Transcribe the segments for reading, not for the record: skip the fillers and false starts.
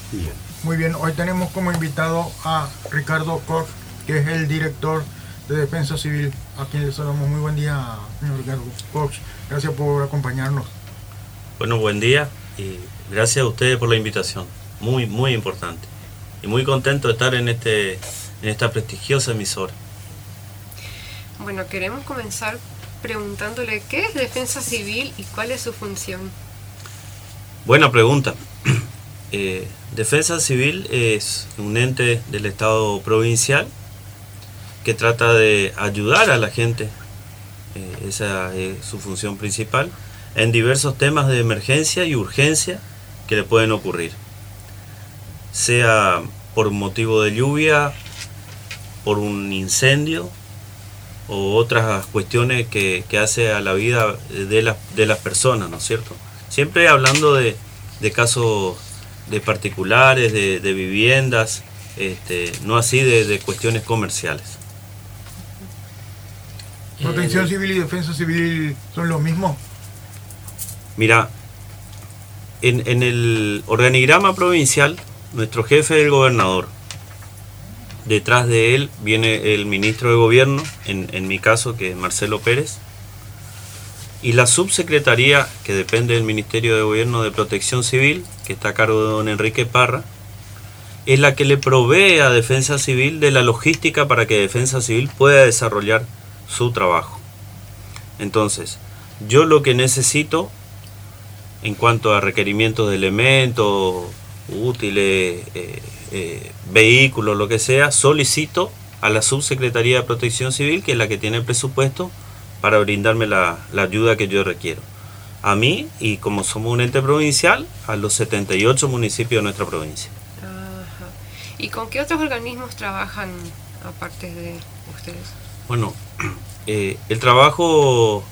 Bien. Muy bien, hoy tenemos como invitado a Ricardo Koch, que es el director de Defensa Civil, a quien le saludamos. Muy buen día, señor Ricardo Koch. Gracias por acompañarnos. Bueno, buen día y gracias a ustedes por la invitación. Muy, muy importante. Y muy contento de estar en esta prestigiosa emisora. Bueno, queremos comenzar preguntándole qué es Defensa Civil y cuál es su función. Buena pregunta. Defensa Civil es un ente del Estado provincial que trata de ayudar a la gente, esa es su función principal, en diversos temas de emergencia y urgencia que le pueden ocurrir, sea por motivo de lluvia, por un incendio o otras cuestiones que hace a la vida de las personas, ¿no es cierto? Siempre hablando de casos de particulares, de viviendas, no así de cuestiones comerciales. ¿Protección civil y defensa civil son lo mismo? Mira, en el organigrama provincial, nuestro jefe es el gobernador. Detrás de él viene el ministro de gobierno, en mi caso, que es Marcelo Pérez. Y la subsecretaría, que depende del Ministerio de Gobierno de Protección Civil, que está a cargo de don Enrique Parra, es la que le provee a Defensa Civil de la logística para que Defensa Civil pueda desarrollar su trabajo. Entonces, yo lo que necesito en cuanto a requerimientos de elementos, útiles, vehículos, lo que sea, solicito a la Subsecretaría de Protección Civil, que es la que tiene el presupuesto para brindarme la ayuda que yo requiero. A mí, y como somos un ente provincial, a los 78 municipios de nuestra provincia. Ajá. ¿Y con qué otros organismos trabajan aparte de ustedes? Bueno, el trabajo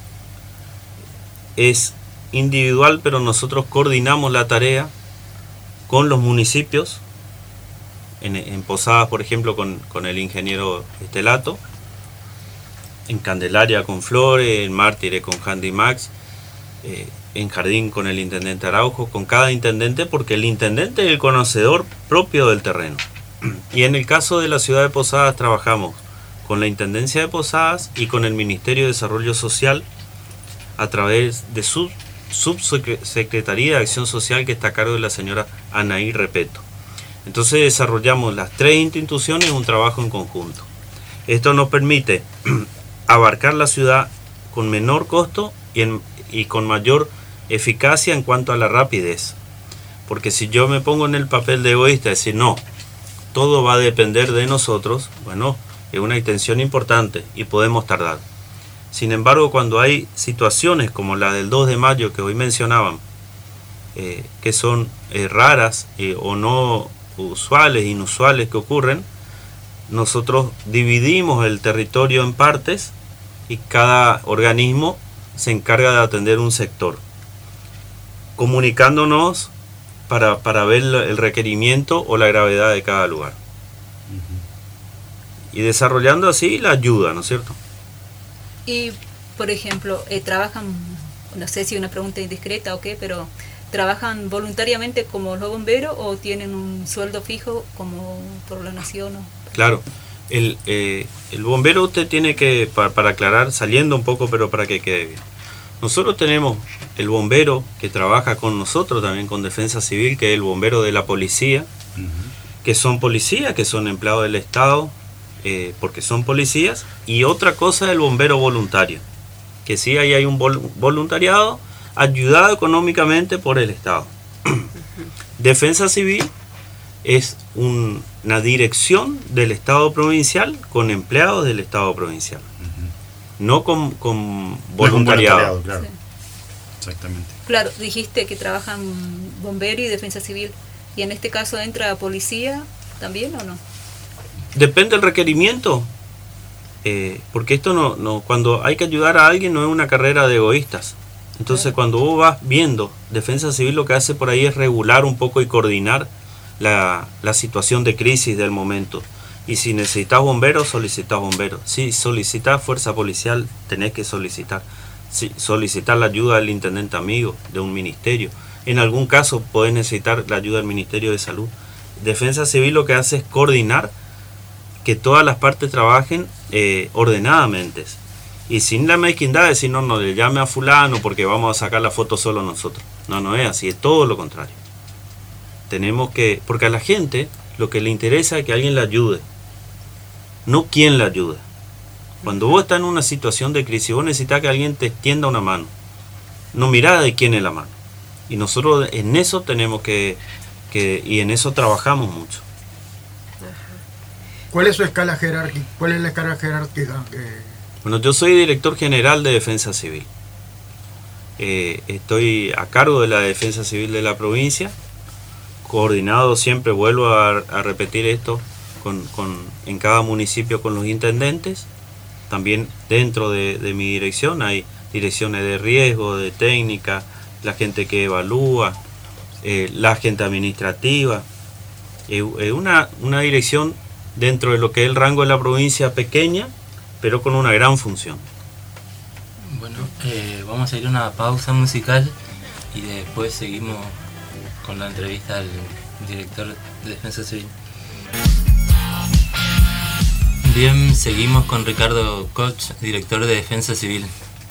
es individual, pero nosotros coordinamos la tarea con los municipios, en Posadas, por ejemplo, con el ingeniero Estelato, en Candelaria con Flores, en Mártires con Handy Max, en Jardín con el intendente Araujo, con cada intendente, porque el intendente es el conocedor propio del terreno. Y en el caso de la ciudad de Posadas trabajamos con la Intendencia de Posadas y con el Ministerio de Desarrollo Social a través de su Subsecretaría de Acción Social, que está a cargo de la señora Anaí Repeto. Entonces desarrollamos las tres instituciones un trabajo en conjunto. Esto nos permite abarcar la ciudad con menor costo y con mayor eficacia en cuanto a la rapidez. Porque si yo me pongo en el papel de egoísta, decir no, todo va a depender de nosotros, bueno, es una intención importante y podemos tardar. Sin embargo, cuando hay situaciones como la del 2 de mayo que hoy mencionaban, que son raras o no usuales, inusuales que ocurren, nosotros dividimos el territorio en partes y cada organismo se encarga de atender un sector, comunicándonos para ver el requerimiento o la gravedad de cada lugar. Y desarrollando así la ayuda, ¿no es cierto? Y, por ejemplo, trabajan, no sé si una pregunta indiscreta o qué, pero ¿trabajan voluntariamente como los bomberos o tienen un sueldo fijo como por la nación? Claro, el bombero usted tiene que, para aclarar, saliendo un poco, pero para que quede bien. Nosotros tenemos el bombero que trabaja con nosotros, también con Defensa Civil, que es el bombero de la policía, que son policías, que son empleados del Estado, porque son policías, y otra cosa es el bombero voluntario, que sí ahí hay un voluntariado ayudado económicamente por el Estado. Defensa Civil es una dirección del Estado provincial con empleados del Estado provincial, no con voluntariado. Claro. Sí. Exactamente. Claro, dijiste que trabajan bombero y defensa civil, y en este caso entra policía también o no. Depende del requerimiento, porque esto no cuando hay que ayudar a alguien no es una carrera de egoístas. Entonces cuando vos vas viendo, Defensa Civil lo que hace por ahí es regular un poco y coordinar la situación de crisis del momento. Y si necesitas bomberos, solicitas bomberos. Si solicitas fuerza policial, tenés que solicitar. Si solicitar la ayuda del intendente amigo, de un ministerio. En algún caso podés necesitar la ayuda del Ministerio de Salud. Defensa Civil lo que hace es coordinar que todas las partes trabajen ordenadamente. Y sin la mezquindad de decir, no le llame a fulano porque vamos a sacar la foto solo nosotros. No es así, es todo lo contrario. Tenemos que, porque a la gente lo que le interesa es que alguien le ayude, no quién le ayude. Cuando vos estás en una situación de crisis, vos necesitas que alguien te extienda una mano, no mirá de quién es la mano. Y nosotros en eso tenemos que y en eso trabajamos mucho. ¿Cuál es su escala jerárquica? ¿Cuál es la escala jerárquica? Bueno, yo soy director general de Defensa Civil. Estoy a cargo de la Defensa Civil de la provincia, coordinado siempre, vuelvo a repetir esto, en cada municipio con los intendentes. También dentro de mi dirección hay direcciones de riesgo, de técnica, la gente que evalúa, la gente administrativa. Una dirección dentro de lo que es el rango de la provincia pequeña, pero con una gran función. Bueno, vamos a ir a una pausa musical y después seguimos con la entrevista al director de Defensa Civil. Bien, seguimos con Ricardo Koch, director de Defensa Civil.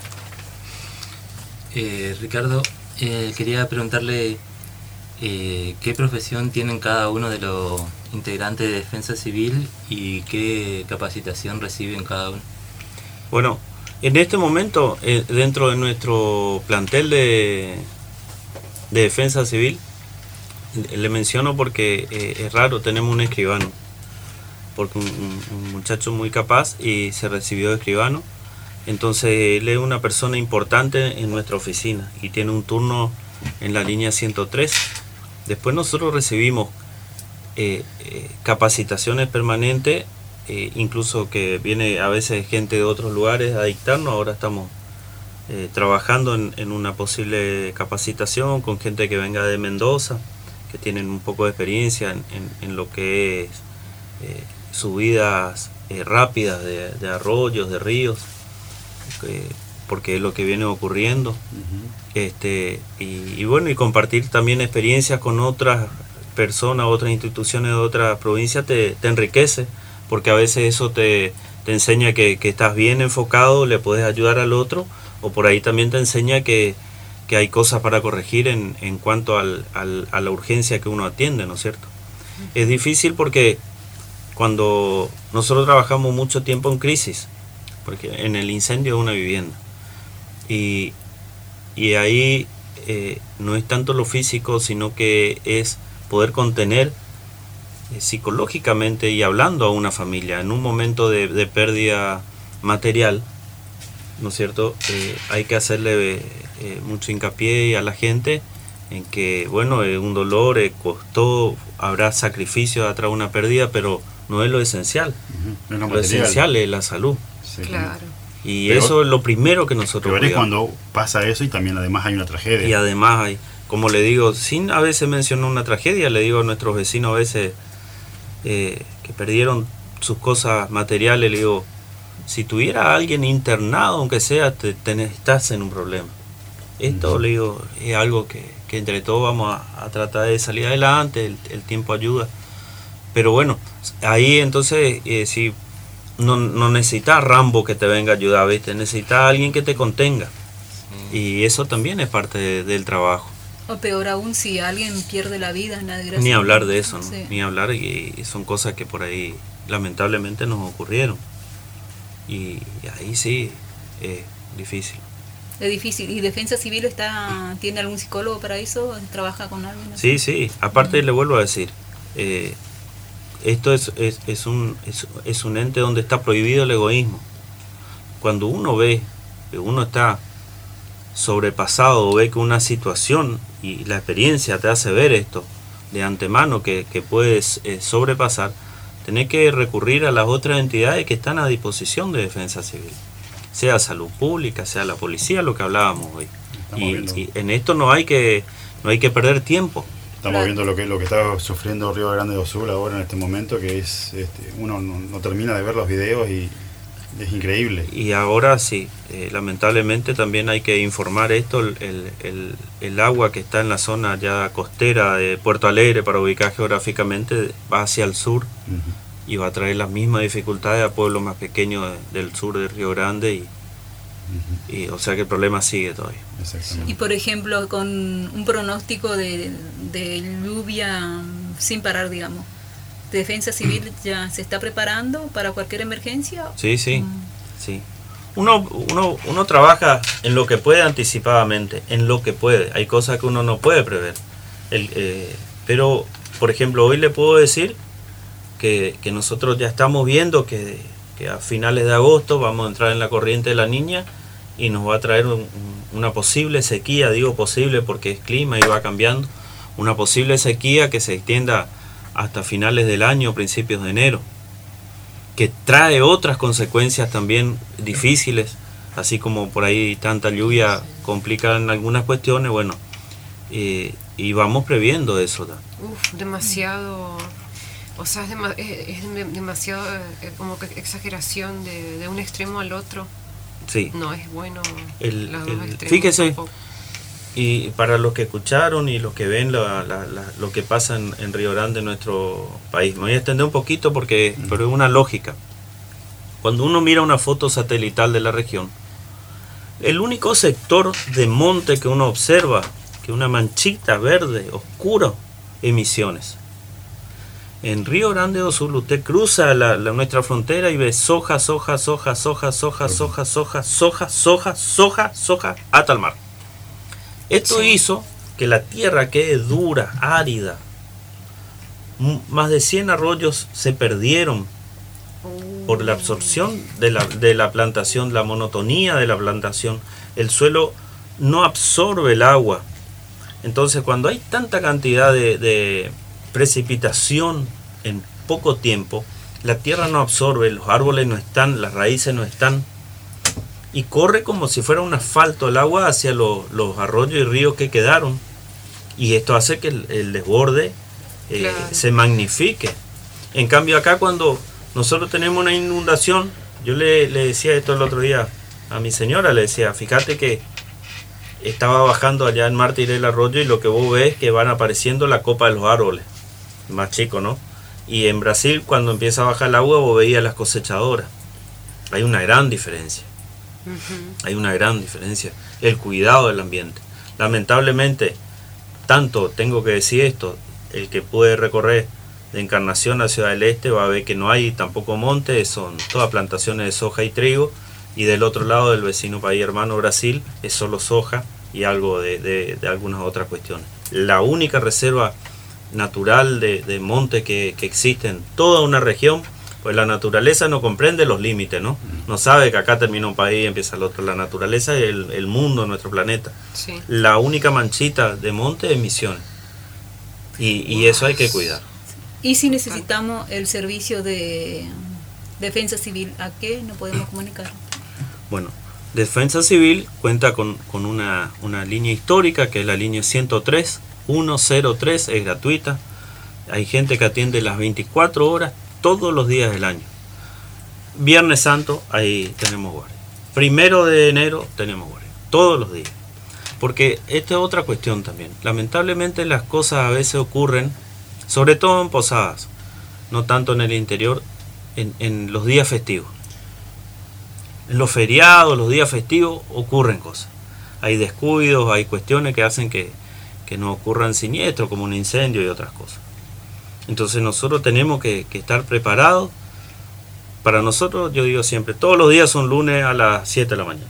Ricardo, quería preguntarle qué profesión tienen cada uno de los integrantes de Defensa Civil y qué capacitación reciben cada uno. Bueno, en este momento, dentro de nuestro plantel de Defensa Civil, le menciono porque es raro, tenemos un escribano, porque un muchacho muy capaz y se recibió de escribano. Entonces él es una persona importante en nuestra oficina y tiene un turno en la línea 103. Después nosotros recibimos capacitaciones permanentes, incluso que viene a veces gente de otros lugares a dictarnos. Ahora estamos trabajando en una posible capacitación con gente que venga de Mendoza, que tienen un poco de experiencia en lo que es subidas rápidas de arroyos, de ríos, porque es lo que viene ocurriendo. Y bueno, y compartir también experiencias con otras personas, otras instituciones de otras provincias te enriquece, porque a veces eso te enseña que estás bien enfocado, le puedes ayudar al otro, o por ahí también te enseña que hay cosas para corregir en cuanto a la urgencia que uno atiende, ¿no es cierto? Es difícil porque cuando nosotros trabajamos mucho tiempo en crisis, porque en el incendio de una vivienda, y ahí no es tanto lo físico, sino que es poder contener psicológicamente y hablando a una familia en un momento de pérdida material, ¿no es cierto? Hay que hacerle mucho hincapié a la gente en que, bueno, es un dolor, costó, habrá sacrificios atrás de una pérdida, pero no es lo esencial. No lo esencial es la salud. Sí. Claro. Y pero, eso es lo primero que nosotros pero es cuando pasa eso y también además hay una tragedia. Y además hay, como le digo, sin a veces mencionar una tragedia, le digo a nuestros vecinos a veces que perdieron sus cosas materiales, le digo, si tuviera alguien internado, aunque sea, estás en un problema. Esto, le digo, es algo que entre todos vamos a tratar de salir adelante, el tiempo ayuda. Pero bueno, ahí entonces, si no necesitas Rambo que te venga a ayudar, ¿viste? Necesitas alguien que te contenga. Y eso también es parte del trabajo. O peor aún, si alguien pierde la vida, ni hablar de eso, ¿no? Sí. Ni hablar, y son cosas que por ahí lamentablemente nos ocurrieron. Y ahí sí, es difícil. Es difícil. ¿Y Defensa Civil tiene algún psicólogo para eso? ¿Trabaja con alguien así? Sí. Aparte, le vuelvo a decir, esto es un ente donde está prohibido el egoísmo. Cuando uno ve que uno está sobrepasado o ve que una situación y la experiencia te hace ver esto de antemano que puedes sobrepasar, tenés que recurrir a las otras entidades que están a disposición de Defensa Civil, sea salud pública, sea la policía, lo que hablábamos hoy. Y en esto no hay que perder tiempo. Estamos viendo lo que está sufriendo Río Grande do Sul ahora en este momento, que es uno no termina de ver los videos y Es increíble. Y ahora sí, lamentablemente también hay que informar esto, el agua que está en la zona ya costera de Puerto Alegre, para ubicar geográficamente, va hacia el sur y va a traer las mismas dificultades a pueblos más pequeños del sur de Río Grande y o sea que el problema sigue todavía. Exactamente. Y por ejemplo, con un pronóstico de lluvia sin parar, digamos, ¿Defensa Civil ya se está preparando para cualquier emergencia? Sí. Uno trabaja en lo que puede anticipadamente, en lo que puede. Hay cosas que uno no puede prever. Pero, por ejemplo, hoy le puedo decir que nosotros ya estamos viendo que a finales de agosto vamos a entrar en la corriente de la Niña y nos va a traer una posible sequía. Digo posible porque es clima y va cambiando. Una posible sequía que se extienda hasta finales del año, principios de enero, que trae otras consecuencias también difíciles, así como por ahí tanta lluvia complica en algunas cuestiones, bueno, y vamos previendo eso. Demasiado, o sea, es demasiado como que exageración de un extremo al otro. Sí. No es bueno los dos extremos. Fíjese, tampoco. y para los que escucharon y los que ven lo que pasa en Río Grande, en nuestro país, me voy a extender un poquito pero es una lógica. Cuando uno mira una foto satelital de la región, el único sector de monte que uno observa, que una manchita verde, oscuro, emisiones. En Río Grande do Sul usted cruza nuestra frontera y ve soja, hasta el mar. Esto hizo que la tierra quede dura, árida. Más de 100 arroyos se perdieron por la absorción de la plantación, la monotonía de la plantación. El suelo no absorbe el agua. Entonces, cuando hay tanta cantidad de precipitación en poco tiempo, la tierra no absorbe, los árboles no están, las raíces no están, y corre como si fuera un asfalto el agua hacia los arroyos y ríos que quedaron, y esto hace que el desborde se magnifique. En cambio acá, cuando nosotros tenemos una inundación, yo le decía esto el otro día a mi señora, le decía, fíjate que estaba bajando allá en Mártir el arroyo y lo que vos ves es que van apareciendo la copa de los árboles, más chico, ¿no? Y en Brasil, cuando empieza a bajar el agua, vos veías las cosechadoras. Hay una gran diferencia. Hay una gran diferencia. El cuidado del ambiente. Lamentablemente, tanto tengo que decir esto, el que puede recorrer de Encarnación a Ciudad del Este va a ver que no hay tampoco monte, son todas plantaciones de soja y trigo, y del otro lado del vecino país hermano Brasil es solo soja y algo de algunas otras cuestiones. La única reserva natural de monte que existe en toda una región, pues la naturaleza no comprende los límites, ¿no? No sabe que acá termina un país y empieza el otro. La naturaleza es el mundo, nuestro planeta. Sí. La única manchita de monte es Misiones. Y eso hay que cuidar. Y si necesitamos el servicio de Defensa Civil, ¿a qué nos podemos comunicar? Bueno, Defensa Civil cuenta con una línea histórica, que es la línea 103, 103, es gratuita. Hay gente que atiende las 24 horas, todos los días del año. Viernes Santo, ahí tenemos guardia. 1 de enero tenemos guardia, todos los días. Porque esta es otra cuestión también. Lamentablemente las cosas a veces ocurren, sobre todo en posadas, no tanto en el interior, en los días festivos. En los feriados, los días festivos, ocurren cosas. Hay descuidos, hay cuestiones que hacen que no ocurran siniestros, como un incendio y otras cosas. Entonces nosotros tenemos que estar preparados. Para nosotros, yo digo siempre, todos los días son lunes a las 7 de la mañana.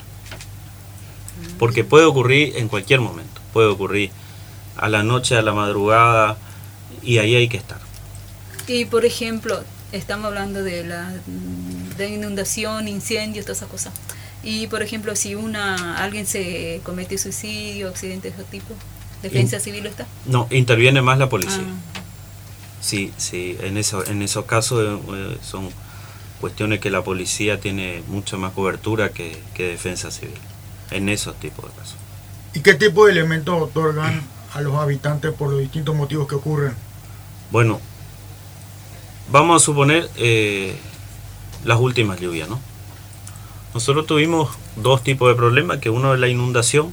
Porque puede ocurrir en cualquier momento. Puede ocurrir a la noche, a la madrugada, y ahí hay que estar. Y por ejemplo, estamos hablando de inundación, incendios, todas esas cosas. Y por ejemplo, si alguien se comete suicidio, accidente de ese tipo, ¿Defensa Civil está? No, interviene más la policía. Sí, en esos casos son cuestiones que la policía tiene mucha más cobertura que Defensa Civil, en esos tipos de casos. ¿Y qué tipo de elementos otorgan a los habitantes por los distintos motivos que ocurren? Bueno, vamos a suponer las últimas lluvias, ¿no? Nosotros tuvimos dos tipos de problemas, que uno es la inundación,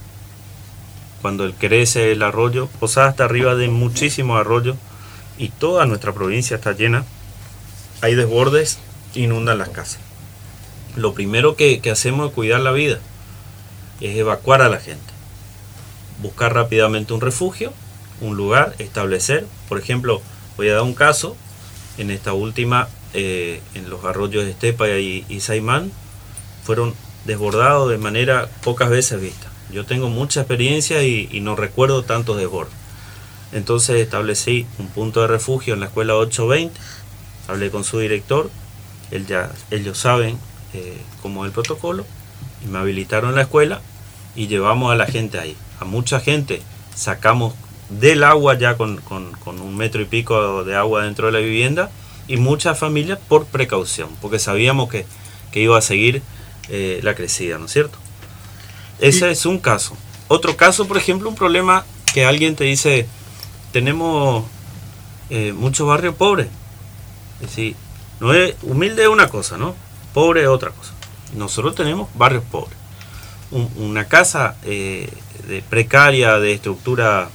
cuando crece el arroyo. Posada está arriba de muchísimos arroyos y toda nuestra provincia está llena. Hay desbordes, inundan las casas. Lo primero que hacemos es cuidar la vida, es evacuar a la gente, buscar rápidamente un refugio, un lugar, establecer. Por ejemplo, voy a dar un caso, en esta última, en los arroyos de Estepa y Saimán, fueron desbordados de manera pocas veces vista. Yo tengo mucha experiencia y no recuerdo tantos desbordes. Entonces establecí un punto de refugio en la escuela 820, hablé con su director, ellos saben cómo es el protocolo, y me habilitaron la escuela y llevamos a la gente ahí. A mucha gente sacamos del agua ya con 1,5 metros de agua dentro de la vivienda, y muchas familias por precaución, porque sabíamos que iba a seguir la crecida, ¿no es cierto? Ese es un caso. Otro caso, por ejemplo, un problema que alguien te dice, tenemos muchos barrios pobres. Es decir, no es, humilde es una cosa, ¿no? Pobre es otra cosa. Nosotros tenemos barrios pobres. Una casa precaria, de estructura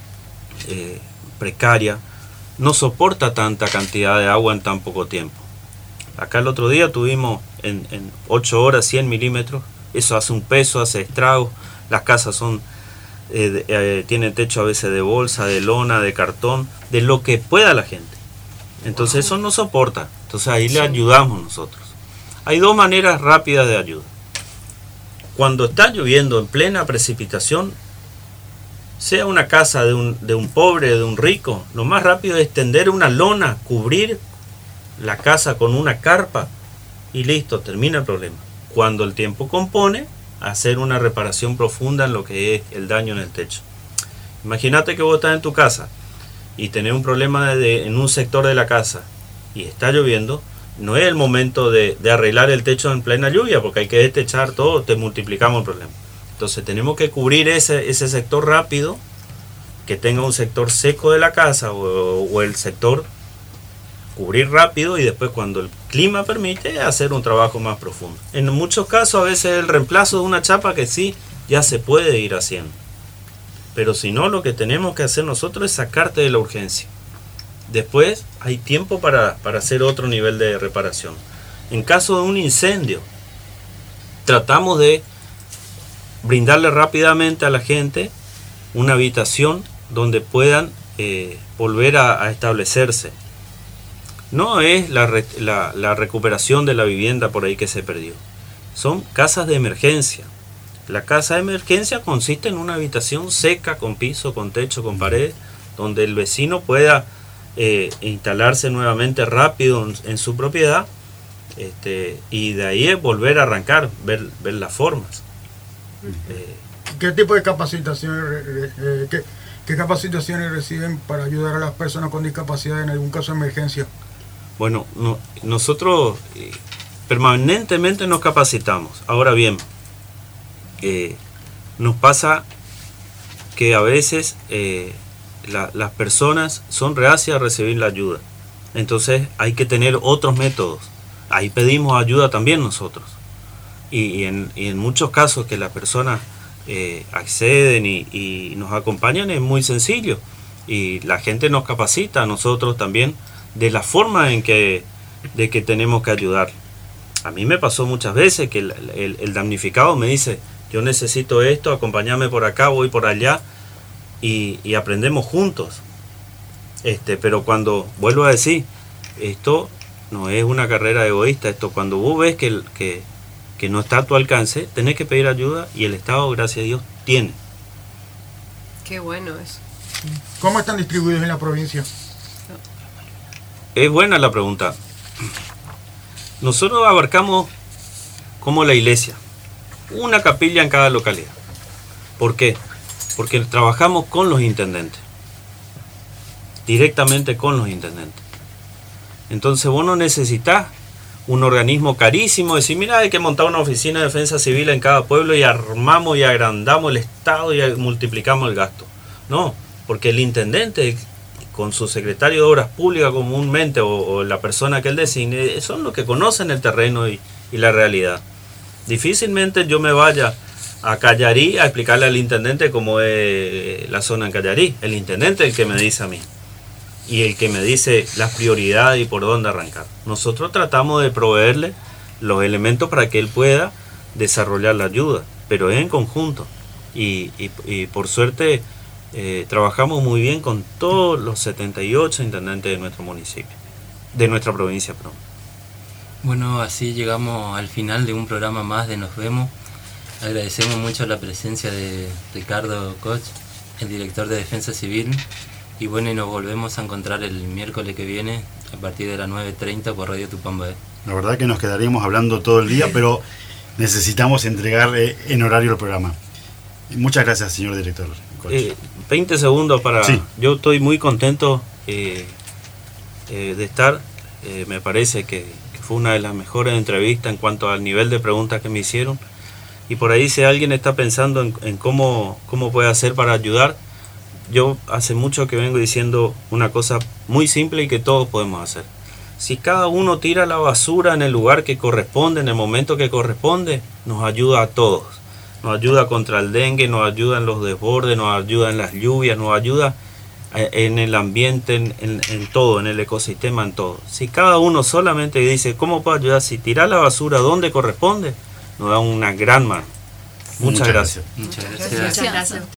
precaria, no soporta tanta cantidad de agua en tan poco tiempo. Acá el otro día tuvimos en 8 horas 100 milímetros. Eso hace un peso, hace estragos. Las casas son tienen techo a veces de bolsa, de lona, de cartón, de lo que pueda la gente. Entonces eso no soporta. Entonces ahí le ayudamos nosotros. Hay dos maneras rápidas de ayuda. Cuando está lloviendo en plena precipitación, sea una casa de un pobre, de un rico, lo más rápido es tender una lona, cubrir la casa con una carpa y listo, termina el problema. Cuando el tiempo compone, hacer una reparación profunda en lo que es el daño en el techo. Imagínate que vos estás en tu casa y tenés un problema en un sector de la casa y está lloviendo. No es el momento de arreglar el techo en plena lluvia, porque hay que destechar todo, te multiplicamos el problema. Entonces tenemos que cubrir ese sector rápido, que tenga un sector seco de la casa o el sector, cubrir rápido, y después cuando el clima permite hacer un trabajo más profundo. En muchos casos a veces el reemplazo de una chapa que sí ya se puede ir haciendo, pero si no, lo que tenemos que hacer nosotros es sacarte de la urgencia. Después hay tiempo para hacer otro nivel de reparación. En caso de un incendio, tratamos de brindarle rápidamente a la gente una habitación donde puedan volver a establecerse. No es la recuperación de la vivienda por ahí que se perdió. Son casas de emergencia. La casa de emergencia consiste en una habitación seca, con piso, con techo, con pared, donde el vecino pueda instalarse nuevamente rápido en su propiedad, y de ahí es volver a arrancar, ver las formas. ¿Qué tipo de capacitaciones qué capacitaciones reciben para ayudar a las personas con discapacidad en algún caso de emergencia? Bueno, nosotros permanentemente nos capacitamos. Ahora bien, nos pasa que a veces las personas son reacias a recibir la ayuda. Entonces hay que tener otros métodos. Ahí pedimos ayuda también nosotros. Y en muchos casos que las personas acceden y nos acompañan, es muy sencillo. Y la gente nos capacita a nosotros también de la forma de que tenemos que ayudar. A mí me pasó muchas veces que el damnificado me dice, yo necesito esto, acompáñame por acá, voy por allá, y aprendemos juntos. Pero cuando, vuelvo a decir, esto no es una carrera egoísta. Esto, cuando vos ves que no está a tu alcance, tenés que pedir ayuda, y el Estado, gracias a Dios, tiene. Qué bueno eso. ¿Cómo están distribuidos en la provincia? Es buena la pregunta. Nosotros abarcamos como la iglesia, una capilla en cada localidad. ¿Por qué? Porque trabajamos con los intendentes, directamente con los intendentes. Entonces vos no necesitas un organismo carísimo, decir, mira, hay que montar una oficina de defensa civil en cada pueblo y armamos y agrandamos el Estado y multiplicamos el gasto. No, porque el intendente, con su secretario de Obras Públicas comúnmente, o la persona que él designe, son los que conocen el terreno y la realidad. Difícilmente yo me vaya a Callarí a explicarle al intendente cómo es la zona en Callarí. El intendente es el que me dice a mí y el que me dice las prioridades y por dónde arrancar. Nosotros tratamos de proveerle los elementos para que él pueda desarrollar la ayuda, pero es en conjunto y por suerte trabajamos muy bien con todos los 78 intendentes de nuestro municipio, de nuestra provincia, perdón. Bueno, así llegamos al final de un programa más de Nos Vemos. Agradecemos mucho la presencia de Ricardo Koch, el director de Defensa Civil, y bueno, y nos volvemos a encontrar el miércoles que viene a partir de las 9:30 por Radio Tupamba. La verdad que nos quedaríamos hablando todo el día, pero necesitamos entregar en horario el programa. Muchas gracias, señor director. 20 segundos para... Sí. Yo estoy muy contento de estar. Me parece que fue una de las mejores entrevistas en cuanto al nivel de preguntas que me hicieron. Y por ahí si alguien está pensando en cómo puede hacer para ayudar, yo hace mucho que vengo diciendo una cosa muy simple y que todos podemos hacer. Si cada uno tira la basura en el lugar que corresponde, en el momento que corresponde, nos ayuda a todos. Nos ayuda contra el dengue, nos ayuda en los desbordes, nos ayuda en las lluvias, nos ayuda en el ambiente, en todo, en el ecosistema, en todo. Si cada uno solamente dice, ¿cómo puedo ayudar? Si tirar la basura donde corresponde, nos da una gran mano. Muchas gracias. Muchas gracias. Muchas gracias.